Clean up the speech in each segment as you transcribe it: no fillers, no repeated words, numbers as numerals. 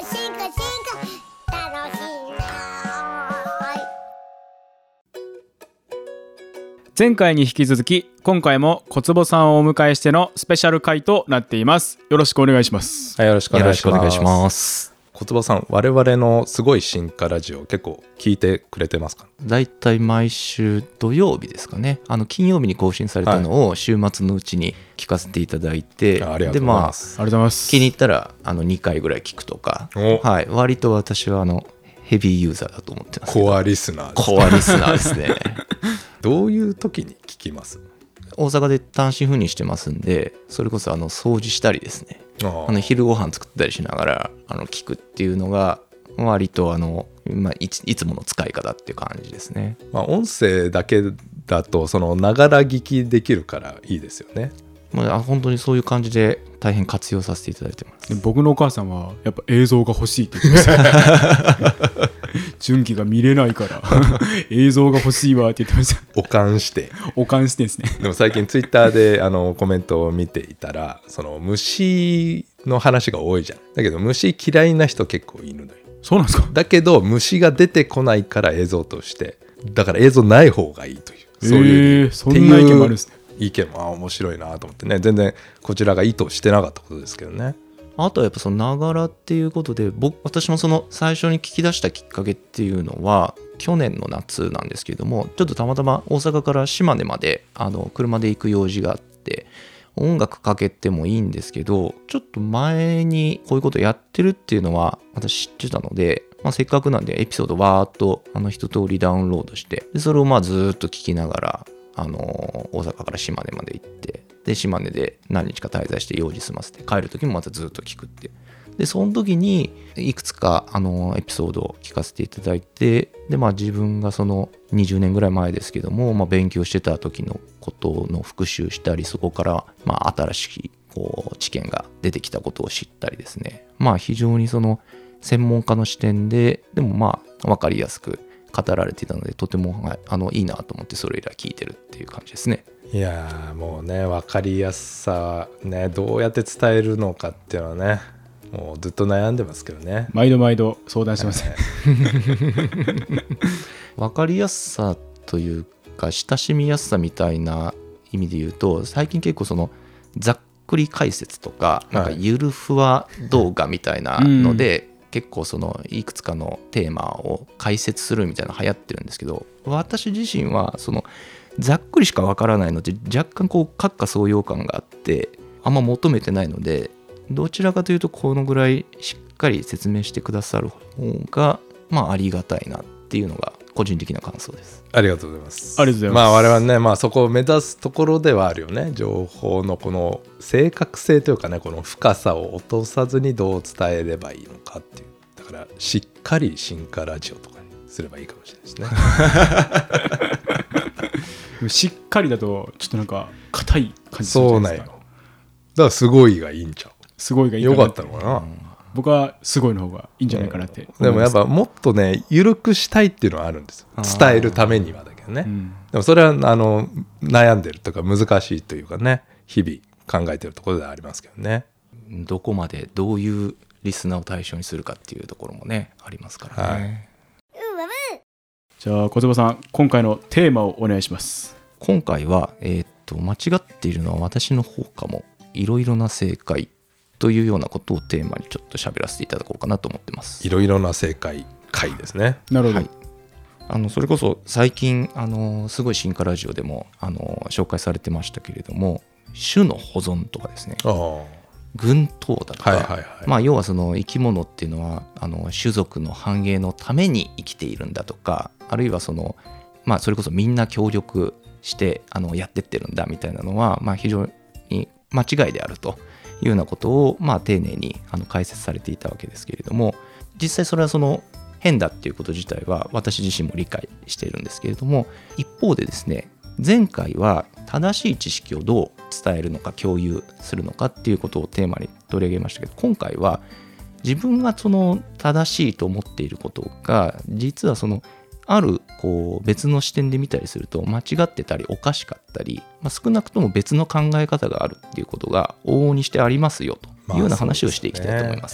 楽しいな。 前回に引き続き今回も小坪さんをお迎えしてのスペシャル回となっています。よろしくお願いします。 はい、よろしくお願いします。 よろしくお願いします。 小坪さん、我々のすごい進化ラジオ結構聞いてくれてますか？ だいたい毎週土曜日ですかね。金曜日に更新されたのを週末のうちに聞かせていただいて、 ありがとうございます。 ありがとうございます。 気に入ったら2回ぐらい聞くとか、はい、割と私はヘビーユーザーだと思ってます。 コアリスナーです。 コアリスナーですね。 どういう時に聞きます？ 大阪で単身赴任してますんで、それこそ掃除したりですね、昼ご飯作ったりしながら聞くっていうのが割といつもの使い方っていう感じですね。 音声だけだとながら聞きできるからいいですよね。 本当にそういう感じで大変活用させていただいてます。 僕のお母さんはやっぱ映像が欲しいって言ってました純喜が見れないから映像が欲しいわって言ってました。 おかんしてですね。 でも最近ツイッターでコメントを見ていたら虫の話が多いじゃん。だけど虫嫌いな人結構いるのよ。 そうなんですか？ だけど虫が出てこないから映像としてだから映像ない方がいいという、そういうそんな意見もあるんですね。 意見も面白いなと思ってね。全然こちらが意図してなかったことですけどね。 あとはやっぱながらっていうことで、私も最初に聞き出したきっかけっていうのは去年の夏なんですけれども、ちょっとたまたま大阪から島根まで車で行く用事があって、音楽かけてもいいんですけど、ちょっと前にこういうことやってるっていうのは私知ってたので、せっかくなんでエピソードわーっと一通りダウンロードして、でそれをずっと聞きながら大阪から島根まで行って、で島根で何日か滞在して用事済ませて帰る時もまたずっと聞くって、でその時にいくつかエピソードを聞かせていただいて、で自分が20年ぐらい前ですけども、勉強してた時のことの復習したり、そこから新しい知見が出てきたことを知ったりですね、非常に専門家の視点ででも分かりやすく語られていたので、とてもいいなと思ってそれ以来聞いてるっていう感じですね。 いやもうね、分かりやすさね、どうやって伝えるのかっていうのはね、もうずっと悩んでますけどね。 毎度相談しますね。 分かりやすさというか親しみやすさみたいな意味で言うと、最近結構ざっくり解説とか、なんかゆるふわ動画みたいなので、結構いくつかのテーマを解説するみたいなの流行ってるんですけど、私自身はざっくりしかわからないので若干閣下総要感があってあんま求めてないので、どちらかというとこのぐらいしっかり説明してくださる方がありがたいなっていうのが個人的な感想です。 ありがとうございます。 ありがとうございます。 我々ね、そこを目指すところではあるよね。情報のこの正確性というかね、この深さを落とさずにどう伝えればいいのかっていう、だからしっかり進化ラジオとかにすればいいかもしれないですね。 しっかりだとちょっとなんか硬い感じするじそうゃないですか。 なんよ。だからすごいがいいんちゃう。 すごいがいいかなよかったのかな。 僕はすごいの方がいいんじゃないかなってでもやっぱもっとね緩くしたいっていうのはあるんですよ、伝えるためにはだけどね、でもそれは悩んでるとか難しいというかね、日々考えてるところではありますけどね。 どこまでどういうリスナーを対象にするかっていうところもねありますからね、 じゃあ小坪さん、今回のテーマをお願いします。 今回は間違っているのは私の方かも、いろいろな正解というようなことをテーマにちょっと喋らせていただこうかなと思ってます。 いろいろな正解回ですね。 なるほど、 はい、それこそ最近すごい進化ラジオでも紹介されてましたけれども、種の保存とかですね、群闘だとか、要は生き物っていうのは種族の繁栄のために生きているんだとか、あるいはそれこそみんな協力してやってってるんだみたいなのは、非常に間違いであるというようなことを丁寧に解説されていたわけですけれども、実際それは変だっていうこと自体は私自身も理解しているんですけれども、一方でですね、前回は正しい知識をどう伝えるのか共有するのかっていうことをテーマに取り上げましたけど、今回は自分が正しいと思っていることが実はある別の視点で見たりすると間違ってたりおかしかったり、少なくとも別の考え方があるっていうことが往々にしてありますよというような話をしていきたいと思います。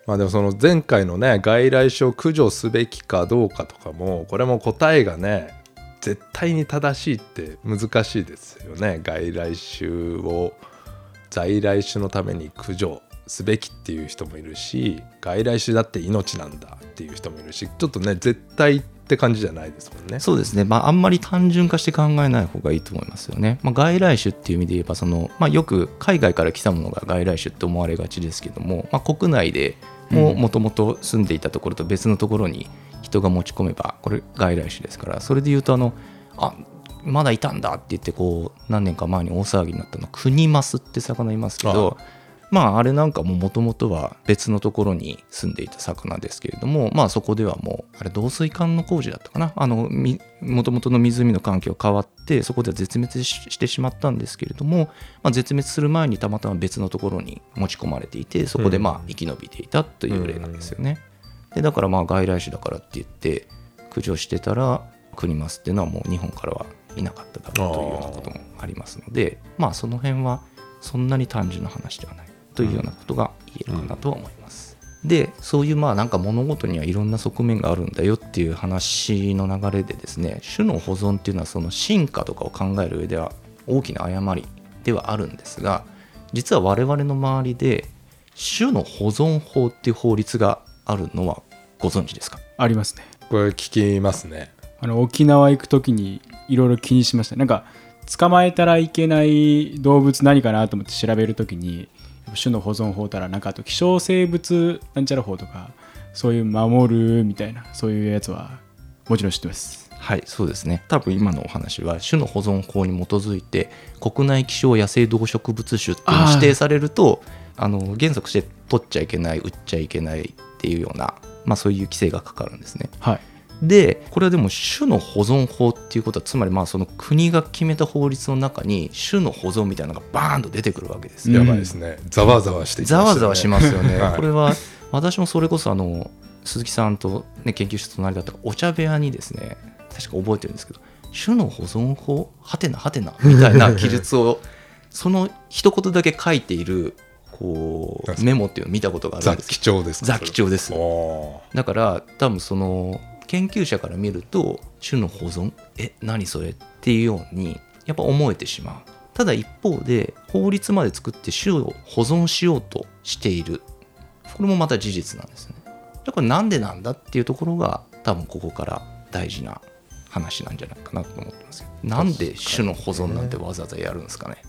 まあでもその前回のね外来種を駆除すべきかどうかとかもこれも答えがね絶対に正しいって難しいですよね。外来種を在来種のために駆除すべきっていう人もいるし、外来種だって命なんだっていう人もいるし、ちょっとね絶対って感じじゃないですもんね。 そうですね、あんまり単純化して考えない方がいいと思いますよね。外来種っていう意味で言えばよく海外から来たものが外来種って思われがちですけども、国内でもともと住んでいたところと別のところに人が持ち込めばこれ外来種ですから、それで言うとまだいたんだって言って何年か前に大騒ぎになったのクニマスって魚いますけど、あれなんかもともとは別のところに住んでいた魚ですけれども、そこではもう導水管の工事だったかな、もともとの湖の環境が変わってそこでは絶滅してしまったんですけれども、絶滅する前にたまたま別のところに持ち込まれていて、そこで生き延びていたという例なんですよね。でだから外来種だからって言って駆除してたらクニマスっていうのはもう日本からはいなかっただろうというようなこともありますので、その辺はそんなに単純な話ではないというようなことが言えるかなとは思います。でそういうなんか物事にはいろんな側面があるんだよっていう話の流れでですね、種の保存っていうのはその進化とかを考える上では大きな誤りではあるんですが、実は我々の周りで種の保存法っていう法律があるのはご存知ですか？ ありますね。 これ聞きますね。 沖縄行くときにいろいろ気にしました。なんか捕まえたらいけない動物何かなと思って調べるときに種の保存法たらなんかあと希少生物なんちゃら法とかそういう守るみたいなそういうやつはもちろん知ってます。 はい、そうですね。多分今のお話は種の保存法に基づいて国内希少野生動植物種っていうのを指定されると原則して取っちゃいけない売っちゃいけないっていうような、そういう規制がかかるんですね。 はい。 でこれはでも種の保存法っていうことはつまりその国が決めた法律の中に種の保存みたいなのがバーンと出てくるわけですよ。 やばいですね。ざわざわしてきましたね。 ざわざわしますよね。 はい、 これは私もそれこそ鈴木さんと、研究室隣だったお茶部屋にですね、確か覚えてるんですけど、種の保存法はてなはてなみたいな記述をその一言だけ書いているメモっていうのを見たことがあるんです。 雑記帳ですか？ 雑記帳です。だから多分その研究者から見ると種の保存何それっていうようにやっぱ思えてしまう。ただ一方で法律まで作って種を保存しようとしている、これもまた事実なんですね。じゃあこれなんでなんだっていうところが多分ここから大事な話なんじゃないかなと思ってますよ。なんで種の保存なんてわざわざやるんですかね。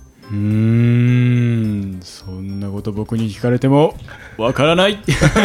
そんなこと僕に聞かれてもわからない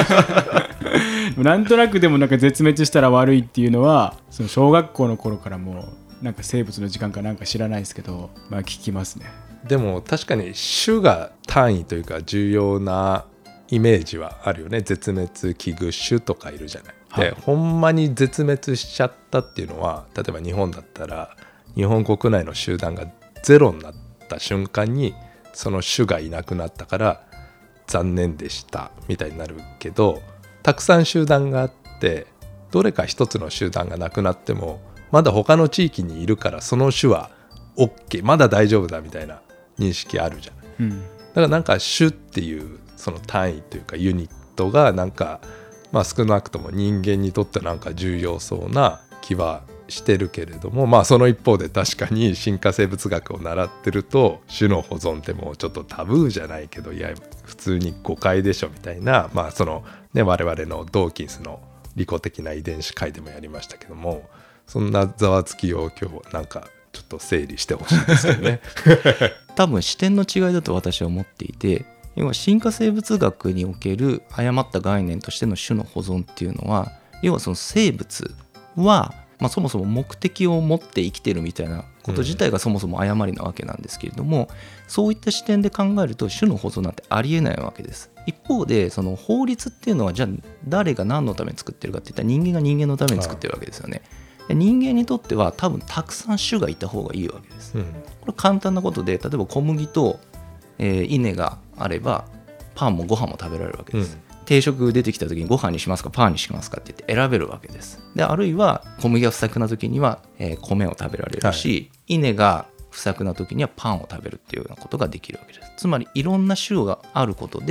なんとなくでもなんか絶滅したら悪いっていうのはその小学校の頃からもうなんか生物の時間かなんか知らないですけど、聞きますね。 でも確かに種が単位というか重要なイメージはあるよね。絶滅危惧種とかいるじゃない、はい、でほんまに絶滅しちゃったっていうのは、例えば日本だったら日本国内の集団がゼロになった瞬間にその種がいなくなったから残念でしたみたいになるけど、たくさん集団があってどれか一つの集団がなくなってもまだ他の地域にいるからその種は OK まだ大丈夫だみたいな認識あるじゃない、だからなんか種っていうその単位というかユニットがなんか、少なくとも人間にとってなんか重要そうな気はしてるけれども、その一方で確かに進化生物学を習ってると種の保存ってもうちょっとタブーじゃないけど、いや普通に誤解でしょみたいな、そのね我々のドーキンスの利己的な遺伝子会でもやりましたけども、そんなざわつきを今日なんかちょっと整理してほしいですよね多分視点の違いだと私は思っていて、要は進化生物学における誤った概念としての種の保存っていうのは、要はその生物は、そもそも目的を持って生きてるみたいなこと自体がそもそも誤りなわけなんですけれども、そういった視点で考えると種の保存なんてありえないわけです。一方でその法律っていうのはじゃあ誰が何のために作ってるかっていったら人間が人間のために作ってるわけですよね。で人間にとっては多分たくさん種がいた方がいいわけです、これ簡単なことで、例えば小麦と、稲があればパンもご飯も食べられるわけです、定食出てきた時にご飯にしますかパンにしますかって言って選べるわけです。であるいは小麦が不作な時には、米を食べられるし、稲が不作な時にはパンを食べるっていうようなことができるわけです。つまりいろんな種があることで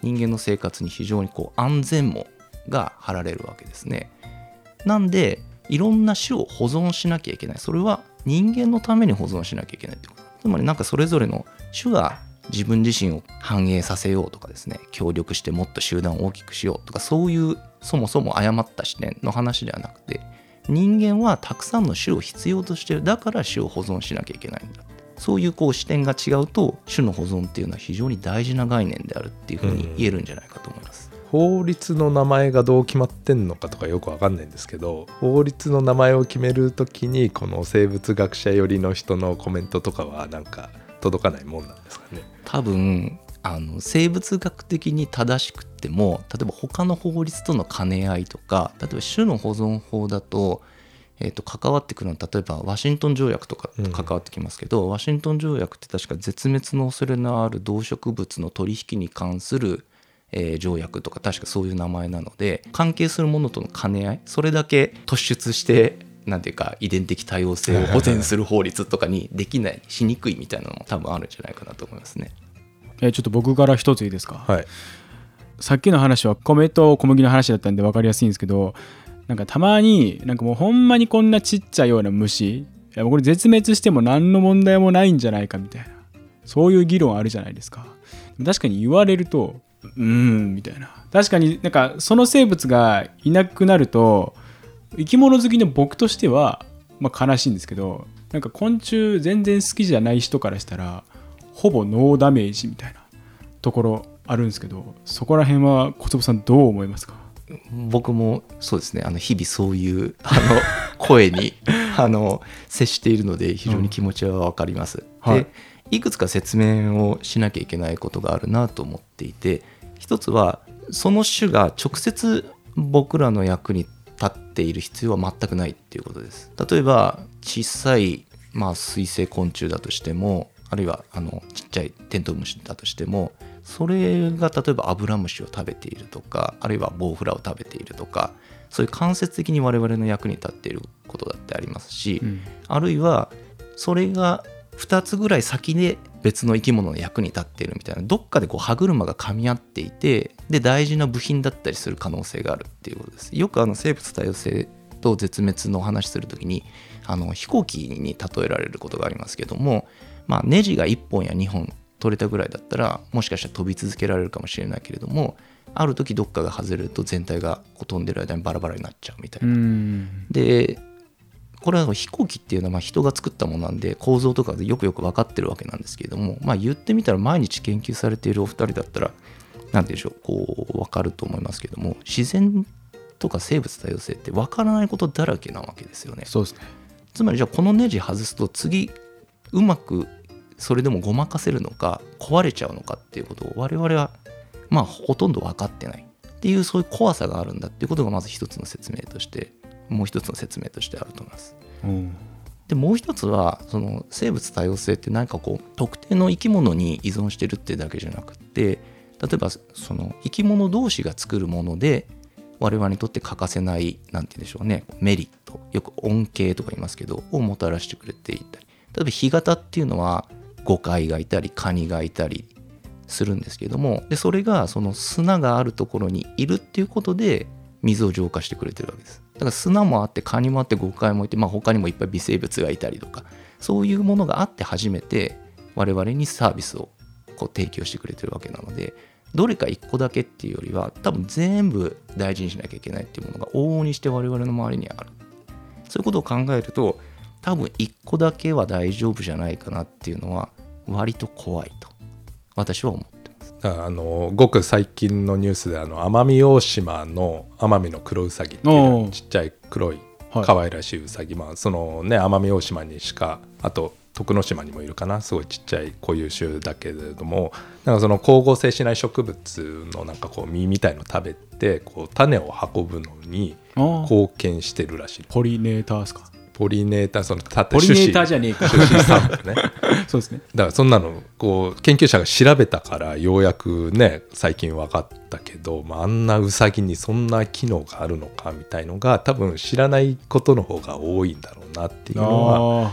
人間の生活に非常に安全網が張られるわけですね。なんでいろんな種を保存しなきゃいけない。それは人間のために保存しなきゃいけないってこと。つまりそれぞれの種が自分自身を繁栄させようとかですね、協力してもっと集団を大きくしようとか、そういうそもそも誤った視点の話ではなくて、人間はたくさんの種を必要としている、だから種を保存しなきゃいけないんだ、そういう視点が違うと、種の保存っていうのは非常に大事な概念であるっていうふうに言えるんじゃないかと思います。 法律の名前がどう決まってんのかとかよくわかんないんですけど、法律の名前を決めるときにこの生物学者寄りの人のコメントとかは届かないもんなんですかね。 多分生物学的に正しくっても、例えば他の法律との兼ね合いとか、例えば種の保存法だと、関わってくるのは例えばワシントン条約とかと関わってきますけど、ワシントン条約って確か絶滅の恐れのある動植物の取引に関する条約とか、確かそういう名前なので、関係するものとの兼ね合い、それだけ突出してなんていうか遺伝的多様性を保全する法律とかにできないしにくいみたいなのも多分あるんじゃないかなと思いますね。 ちょっと僕から一ついいですか。 はい。 さっきの話は米と小麦の話だったんで分かりやすいんですけど、たまにもうほんまにこんなちっちゃいような虫、いやこれ絶滅しても何の問題もないんじゃないかみたいな、そういう議論あるじゃないですか。確かに言われるとみたいな。確かにその生物がいなくなると生き物好きの僕としては悲しいんですけど、昆虫全然好きじゃない人からしたらほぼノーダメージみたいなところあるんですけど、そこら辺は小坪さんどう思いますか？ 僕もそうですね、日々そういう声に接しているので非常に気持ちは分かります、 はい、 でいくつか説明をしなきゃいけないことがあるなと思っていて、一つはその種が直接僕らの役に立っている必要は全くないっていうことです。例えば小さい、水生昆虫だとしても、あるいはちっちゃいテントウムシだとしても、それが例えばアブラムシを食べているとか、あるいはボウフラを食べているとか、そういう間接的に我々の役に立っていることだってありますし、あるいはそれが2つぐらい先で別の生き物の役に立っているみたいな、どっかで歯車が噛み合っていて、で大事な部品だったりする可能性があるっていうことです。よく生物多様性と絶滅のお話するときに飛行機に例えられることがありますけども、ネジが1本や2本取れたぐらいだったらもしかしたら飛び続けられるかもしれないけれども、ある時どっかが外れると全体が飛んでる間にバラバラになっちゃうみたいな。でこれは飛行機っていうのは人が作ったものなんで、構造とかでよく分かってるわけなんですけれども、言ってみたら毎日研究されているお二人だったらなんていうんでしょう、分かると思いますけども、自然とか生物多様性って分からないことだらけなわけですよね。 そうですね。 つまりじゃあこのネジ外すと次うまくそれでもごまかせるのか壊れちゃうのかっていうことを我々はほとんど分かってないっていう、そういう怖さがあるんだっていうことがまず一つの説明として、もう一つの説明としてあると思います。でもう一つはその生物多様性って特定の生き物に依存してるってだけじゃなくて、例えばその生き物同士が作るもので我々にとって欠かせないなんて言うんでしょうね、メリット、よく恩恵とか言いますけどをもたらしてくれていたり、例えば干潟っていうのはゴカイがいたりカニがいたりするんですけども、でそれがその砂があるところにいるっていうことで水を浄化してくれてるわけです。だから砂もあってカニもあってゴカイもいて、他にもいっぱい微生物がいたりとか、そういうものがあって初めて我々にサービスを提供してくれてるわけなので、どれか一個だけっていうよりは多分全部大事にしなきゃいけないっていうものが往々にして我々の周りにある。そういうことを考えると多分一個だけは大丈夫じゃないかなっていうのは割と怖いと私は思ってます。 ごく最近のニュースで奄美大島の奄美の黒ウサギっていうちっちゃい黒い可愛らしいウサギ、そのね奄美大島にしか、あと徳之島にもいるかな、すごいちっちゃい固有種だけれども、その光合成しない植物の実みたいの食べて種を運ぶのに貢献してるらしい。 ポリネーターですか？ ポリネーター、そのポリネーターじゃねえか。 種子散布ね。 そうですね。 だからそんなの研究者が調べたからようやくね最近分かったけど、あんなウサギにそんな機能があるのかみたいのが多分知らないことの方が多いんだろうなっていうのは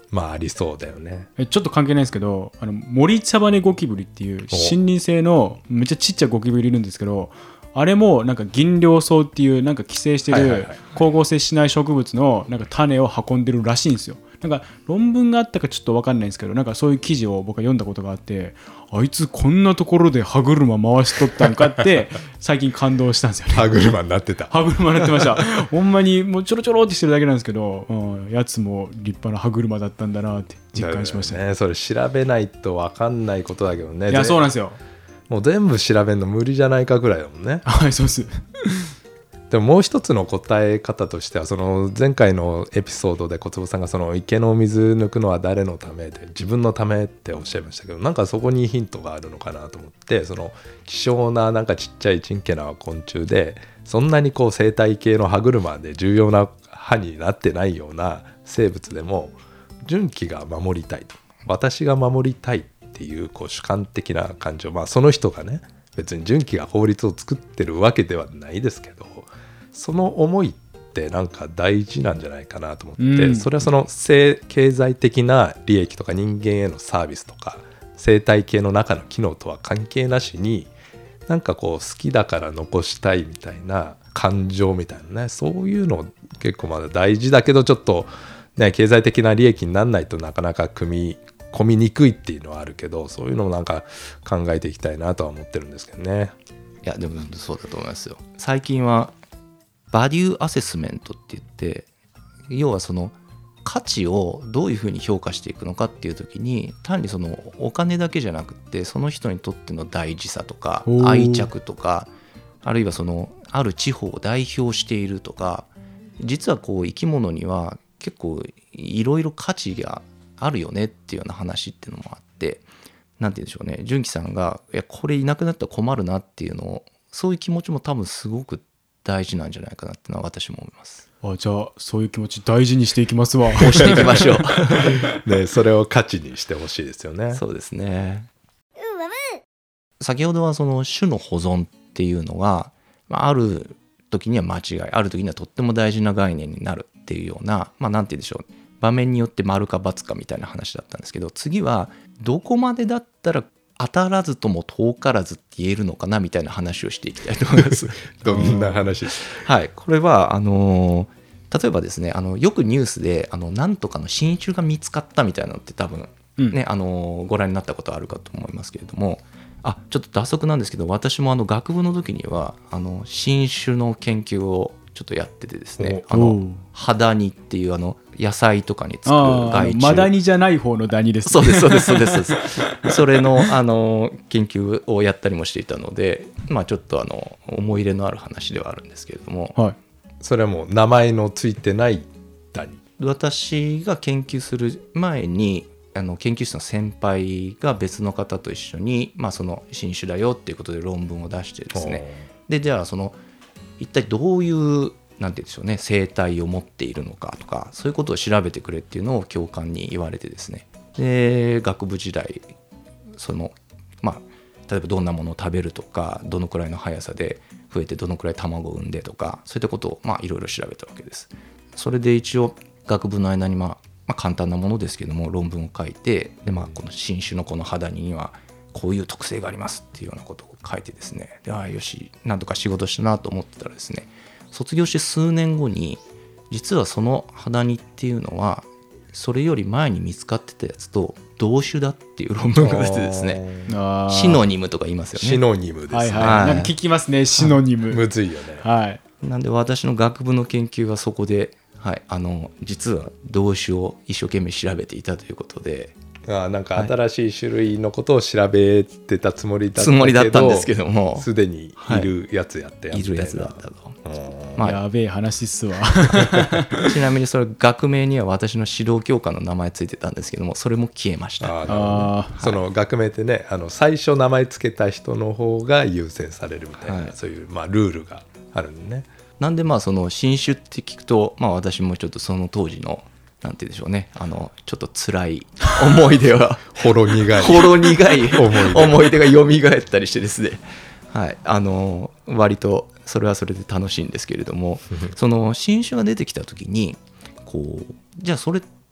まあありそうだよね。 ちょっと関係ないんですけど、森茶羽ゴキブリっていう森林性のめっちゃちっちゃいゴキブリいるんですけど、あれもなんかギンリョウソウっていうなんか寄生してる光合成しない植物のなんか種を運んでるらしいんですよ。なんか論文があったかちょっと分かんないんですけど、なんかそういう記事を僕は読んだことがあって、あいつこんなところで歯車回しとったんかって最近感動したんですよね。 歯車になってた。 歯車になってました。ほんまにもうちょろちょろってしてるだけなんですけど、やつも立派な歯車だったんだなって実感しましたね。 それ調べないと分かんないことだけどね。 いや、そうなんですよ。 もう全部調べるの無理じゃないかぐらいだもんね。 はい、そうです。 でももう一つの答え方としては、その前回のエピソードで小坪さんがその池の水抜くのは誰のためで自分のためっておっしゃいましたけど、なんかそこにヒントがあるのかなと思って、その希少ななんかちっちゃいちんけな昆虫で、そんなにこう生態系の歯車で重要な歯になってないような生物でも純喜が守りたいと、私が守りたいっていうこう主観的な感情、まあその人がね別に純喜が法律を作ってるわけではないですけど、その思いってなんか大事なんじゃないかなと思って、それはその経済的な利益とか人間へのサービスとか生態系の中の機能とは関係なしに、なんかこう好きだから残したいみたいな感情みたいなね、そういうの結構まだ大事だけど、ちょっとね経済的な利益にならないとなかなか組み込みにくいっていうのはあるけど、そういうのもなんか考えていきたいなとは思ってるんですけどね。 いやでもそうだと思いますよ。最近はバリューアセスメントって言って、要はその価値をどういうふうに評価していくのかっていう時に、単にそのお金だけじゃなくて、その人にとっての大事さとか愛着とか、あるいはそのある地方を代表しているとか、実はこう生き物には結構いろいろ価値があるよねっていうような話っていうのもあって、なんて言うんでしょうね、純喜さんがいやこれいなくなったら困るなっていうのを、そういう気持ちも多分すごく大事なんじゃないかなっていうのは私も思います。 じゃあそういう気持ち大事にしていきますわ。 押していきましょう。 ね、それを価値にしてほしいですよね。 そうですね。先ほどはその種の保存っていうのが、ある時には間違い、ある時にはとっても大事な概念になるっていうような、なんて言うんでしょう、場面によって丸か×かみたいな話だったんですけど、次はどこまでだったら当たらずとも遠からずって言えるのかなみたいな話をしていきたいと思います。 どんな話？ はい、これは例えばですね、よくニュースでなんとかの新種が見つかったみたいなのって多分ね、ご覧になったことあるかと思いますけれども、ちょっと脱足なんですけど、私も学部の時には新種の研究をちょっとやっててですね、ハダニっていう野菜とかにつく害虫、 マダニじゃない方のダニです、ね、 そうですそうですそうですそれの研究をやったりもしていたので、ちょっと思い入れのある話ではあるんですけれども、 はい、 それはもう名前のついてないダニ。 私が研究する前に研究室の先輩が別の方と一緒に、その新種だよっていうことで論文を出してですね、でじゃあその一体どういうなんて言うんでしょうね、生態を持っているのかとか、そういうことを調べてくれっていうのを教官に言われてですね、で学部時代その例えばどんなものを食べるとか、どのくらいの速さで増えてどのくらい卵を産んでとか、そういったことをいろいろ調べたわけです。それで一応学部の間に簡単なものですけども論文を書いて、でこの新種のこのハダニにはこういう特性がありますっていうようなことを書いてですね、でよしなんとか仕事したなと思ってたらですね、卒業して数年後に実はそのハダニっていうのはそれより前に見つかってたやつと同種だっていう論文が出てですね、シノニムとか言いますよね。 シノニムですね、 はいはい、なんか聞きますね、シノニム、 むずいよね。 はい、 なんで私の学部の研究はそこで、実は動詞を一生懸命調べていたということで、 なんか新しい種類のことを調べてたつもりだったんですけども、 すでにいるやつやってやった、 いるやつだったと。 やべえ話っすわ。 ちなみにそれ学名には私の指導教官の名前ついてたんですけども、それも消えました。 その学名ってね、最初名前つけた人の方が優先されるみたいな、そういうルールがあるんでね。 なんでその新種って聞くと、私もちょっとその当時のなんて言うんでしょうね、ちょっと辛い思い出はほろ苦い思い出が蘇ったりしてですね、割とそれはそれで楽しいんですけれども、その新種が出てきた時にじゃあそれ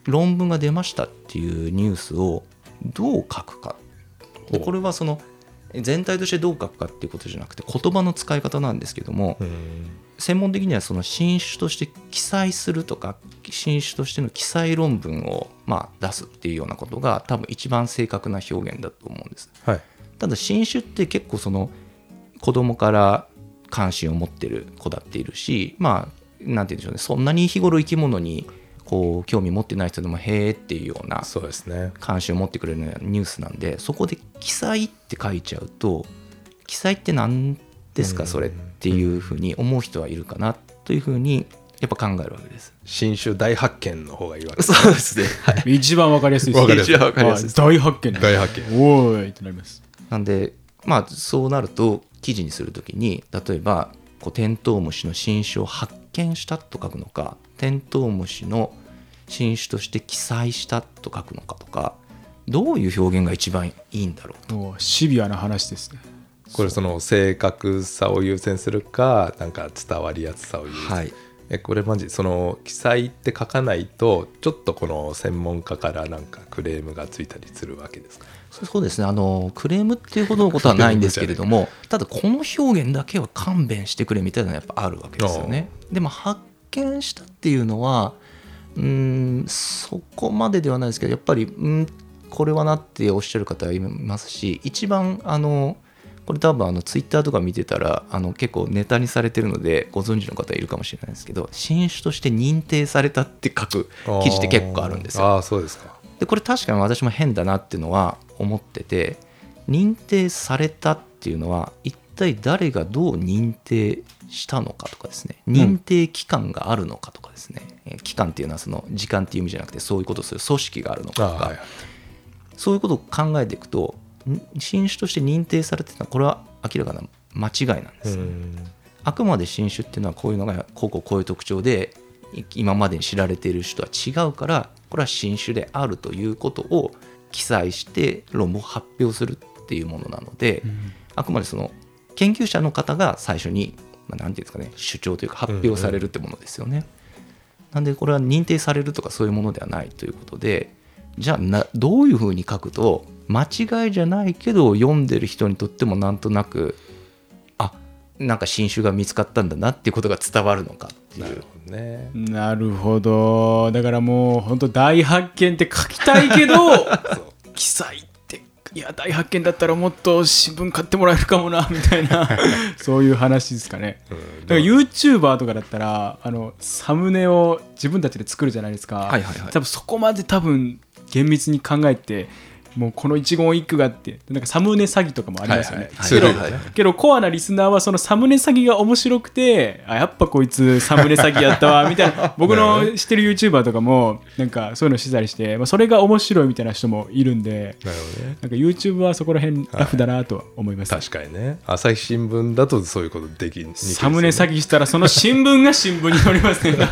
論文が出ましたっていうニュースをどう書くか。でこれはその全体としてどう書くかっていうことじゃなくて言葉の使い方なんですけども、専門的にはその新種として記載するとか新種としての記載論文を出すっていうようなことが多分一番正確な表現だと思うんです。 はい、 ただ新種って結構その子供から関心を持ってる子だっているし、なんて言うんでしょうね、そんなに日頃生き物にこう興味持ってない人でもへーっていうようなそうですね、 関心を持ってくれるようなニュースなんで、そこで記載って書いちゃうと、記載って何ですかそれっていうふうに思う人はいるかなというふうにやっぱ考えるわけです。 新種大発見の方がいいわけです。 そうですね、はい、 一番わかりやすいですわかりやすい一番わかりやすいです。 大発見大発見、 おーいってなります。 なんでそうなると記事にするときに例えばテントウムシの新種を発見したと書くのか、テントウムシの新種として記載したと書くのかとか、どういう表現が一番いいんだろうと。 もうシビアな話ですね。 これその正確さを優先するか、なんか伝わりやすさを優先、 はい、 これマジその記載って書かないとちょっとこの専門家からなんかクレームがついたりするわけですか。 そうですね、クレームっていうほどのことはないんですけれどもただこの表現だけは勘弁してくれみたいなのがやっぱあるわけですよね。でも発見したっていうのはそこまでではないですけど、やっぱりこれはなっておっしゃる方はいますし、一番これ多分ツイッターとか見てたら結構ネタにされてるのでご存知の方いるかもしれないですけど、新種として認定されたって書く記事って結構あるんですよ。 ああ、そうですか。 でこれ確かに私も変だなっていうのは思ってて、認定されたっていうのは一体誰がどう認定したのかとかですね、認定機関があるのかとかですね、機関っていうのはその時間っていう意味じゃなくてそういうことをする組織があるのかとか、そういうことを考えていくと新種として認定されてたのはこれは明らかな間違いなんですね。あくまで新種っていうのはこういうのがこういう特徴で今までに知られている種とは違うから、これは新種であるということを記載して論文を発表するっていうものなので、あくまでその研究者の方が最初になんていうんですかね、主張というか発表されるってものですよね。なんでこれは認定されるとかそういうものではないということで、じゃあどういうふうに書くと間違いじゃないけど読んでる人にとってもなんとなくなんか新種が見つかったんだなっていうことが伝わるのかっていう。 なるほどね。 なるほど。だからもう本当大発見って書きたいけど記載っていや大発見だったらもっと新聞買ってもらえるかもなみたいなそういう話ですかね。だから YouTuber とかだったらサムネを自分たちで作るじゃないですか。多分そこまで厳密に考えてもうこの一言一句があってなんかサムネ詐欺とかもありますよね。けどコアなリスナーはそのサムネ詐欺が面白くてやっぱこいつサムネ詐欺やったわみたいな僕の知ってる YouTuber とかもなんかそういうのしてたりして、それが面白いみたいな人もいるんで、 なるほどね、 なんか YouTube はそこら辺ラフだなとは思います、 確かにね。朝日新聞だとそういうことできにくいですよね。 サムネ詐欺したらその新聞が新聞に載りますね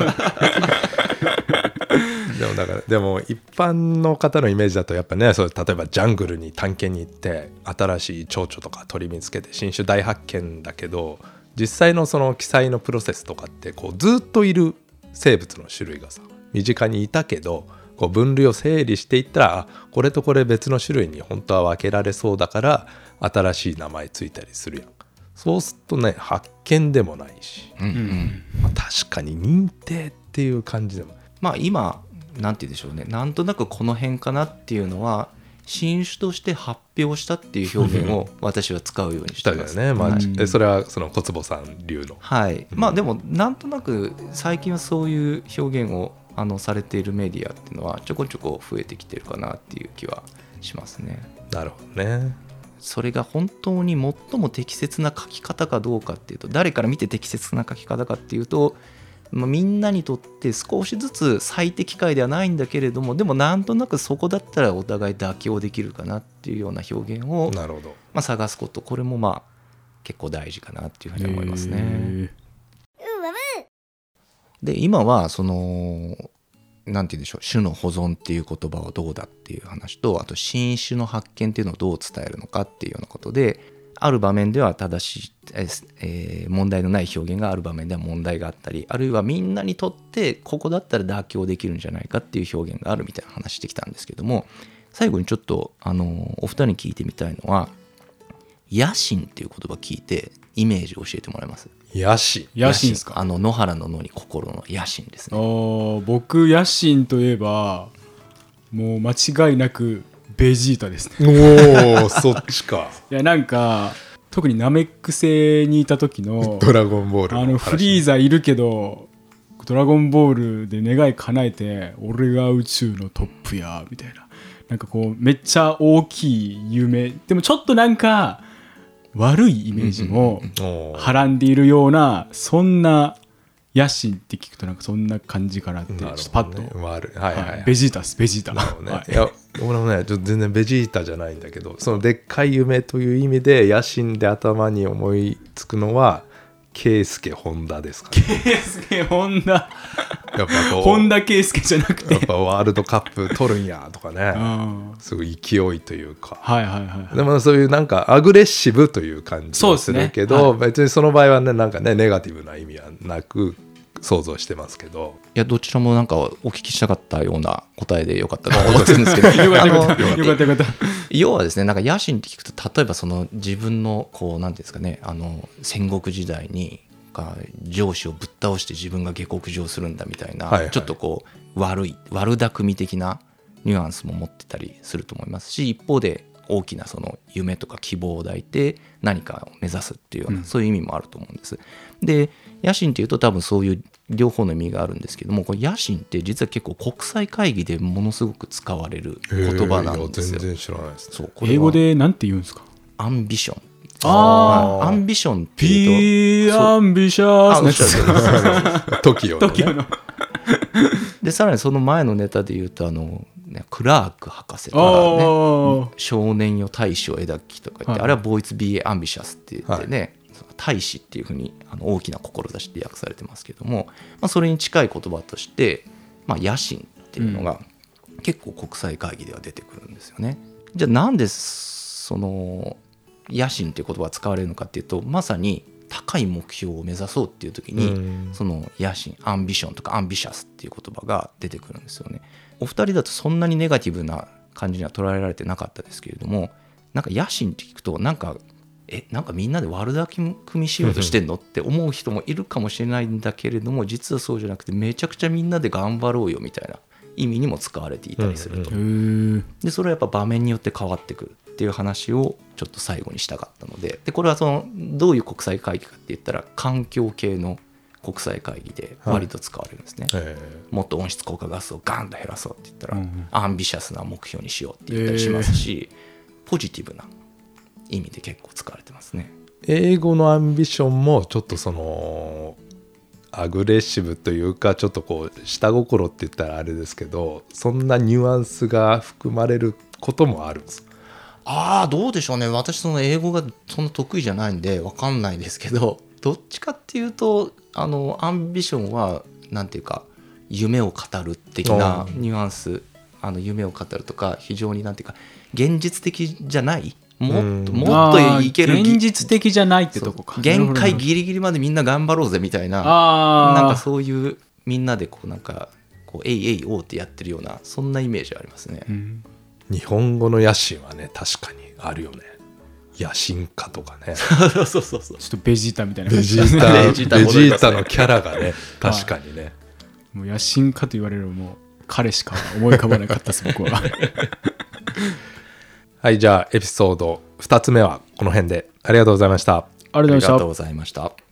でも一般の方のイメージだとやっぱね、そう例えばジャングルに探検に行って新しい蝶々とか鳥見つけて新種大発見だけど、実際のその記載のプロセスとかってずっといる生物の種類がさ身近にいたけど、分類を整理していったらこれとこれ別の種類に本当は分けられそうだから新しい名前ついたりするやん。そうするとね発見でもないし、確かに認定っていう感じでも今なんて言うんでしょうね、なんとなくこの辺かなっていうのは新種として発表したっていう表現を私は使うようにしてます。 それはその小坪さん流の。 でもなんとなく最近はそういう表現をされているメディアっていうのはちょこちょこ増えてきてるかなっていう気はしますね。 なるほどね。 それが本当に最も適切な書き方かどうかっていうと、誰から見て適切な書き方かっていうと、みんなにとって少しずつ最適解ではないんだけれども、でもなんとなくそこだったらお互い妥協できるかなっていうような表現を探すこと、これも結構大事かなっていうふうに思いますね。で今はそのなんて言うんでしょう、種の保存っていう言葉はどうだっていう話と、あと新種の発見っていうのをどう伝えるのかっていうようなことで、 ある場面では正しい、問題のない表現がある場面では問題があったり、あるいはみんなにとってここだったら妥協できるんじゃないかっていう表現があるみたいな話してきたんですけども、最後にちょっとお二人に聞いてみたいのは、野心っていう言葉聞いてイメージを教えてもらえます？ 野心。 野心ですか？ 野原の野に心の野心ですね。 僕野心といえばもう間違いなくベジータですね。 おおそっちか。 いやなんか特にナメック星にいた時のドラゴンボールの話。 フリーザいるけどドラゴンボールで願い叶えて俺が宇宙のトップやみたいな、なんかこうめっちゃ大きい夢でもちょっとなんか悪いイメージもはらんでいるような、そんな野心って聞くとなんかそんな感じかなってちょっとパッと、 はいベジータですベジータ、 ねはい、いや俺もねちょっと全然ベジータじゃないんだけど、そのでっかい夢という意味で野心で頭に思いつくのは圭介本田ですかね。 圭介本田やっぱこう本田圭佑じゃなくてやっぱワールドカップ取るんやとかね、すごい勢いというか、 はいはいはい、 でもそういうなんかアグレッシブという感じがするけど、 そうですね、 別にその場合はねなんかねネガティブな意味はなく想像してますけど、 いやどちらもなんかお聞きしたかったような答えでよかったと思ってるんですけどよかったよかったよかった。 要はですね、なんか野心って聞くと例えばその自分のこうなんていうんですかね、戦国時代に上司をぶっ倒して自分が下克上するんだみたいな、 はいはい、 ちょっとこう悪巧み的なニュアンスも持ってたりすると思いますし、一方で大きなその夢とか希望を抱いて何かを目指すっていうような、そういう意味もあると思うんです。で野心っていうと多分そういう両方の意味があるんですけども、これ野心って実は結構国際会議でものすごく使われる言葉なんですよ。 全然知らないですね。 そう英語でなんて言うんですか？ アンビション。 アンビションっていうと Be ambitious TOKIO のでさらにその前のネタで言うとクラーク博士とかね、少年よ大志を描きとか言って、あれは Boys Be Ambitious って言ってね、大志っていうふうに大きな志って訳されてますけども、それに近い言葉として、野心っていうのが結構国際会議では出てくるんですよね。じゃあなんでその野心っていう言葉が使われるのかっていうと、まさに高い目標を目指そうっていう時にその野心、アンビションとかアンビシャスっていう言葉が出てくるんですよね。お二人だとそんなにネガティブな感じには捉えられてなかったですけれども、なんか野心って聞くとなんかみんなで悪巧みしようとしてんのって思う人もいるかもしれないんだけれども、実はそうじゃなくてめちゃくちゃみんなで頑張ろうよみたいな意味にも使われていたりすると。でそれはやっぱ場面によって変わってくるっていう話をちょっと最後にしたかったので、これはそのどういう国際会議かって言ったら環境系の国際会議で割と使われるんですね。もっと温室効果ガスをガンと減らそうって言ったら、アンビシャスな目標にしようって言ったりしますし、ポジティブな意味で結構使われてますね。 英語のアンビションもちょっとそのアグレッシブというか、ちょっとこう下心って言ったらあれですけど、そんなニュアンスが含まれることもあるんです。 どうでしょうね。私その英語がそんな得意じゃないんで分かんないですけど、どっちかっていうとアンビションはなんていうか夢を語る的なニュアンス、夢を語るとか非常になんていうか現実的じゃない、もっといける、 現実的じゃないってとこか。 限界ギリギリまでみんな頑張ろうぜみたいな、なんかそういうみんなでこうなんかこうえいえいおうってやってるような、そんなイメージありますね。 日本語の野心はね確かにあるよね。野心家とかねそうちょっとベジータみたいなベジータのキャラがね確かにね、 もう野心家と言われるもう彼しか思い浮かばなかったです僕ははい、じゃあエピソード2つ目はこの辺でありがとうございました。 ありがとうございました。 ありがとうございました。